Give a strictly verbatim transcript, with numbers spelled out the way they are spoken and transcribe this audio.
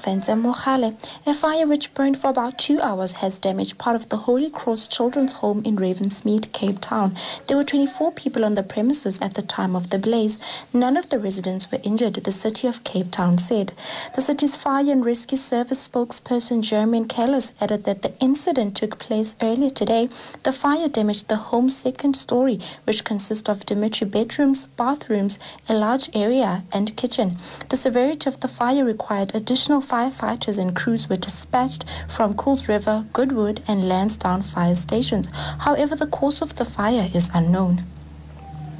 Fenza Mogale. A fire which burned for about two hours has damaged part of the Holy Cross Children's Home in Ravensmead, Cape Town. There were twenty-four people on the premises at the time of the blaze. None of the residents were injured, the City of Cape Town said. The city's Fire and Rescue Service spokesperson Jermaine Kellis added that the incident took place earlier today. The fire damaged the home's second story, which consists of dormitory bedrooms, bathrooms, a large area, and kitchen. The severity of the fire required additional firefighters and crews were dispatched from Coles River, Goodwood, and Lansdowne fire stations. However, the cause of the fire is unknown.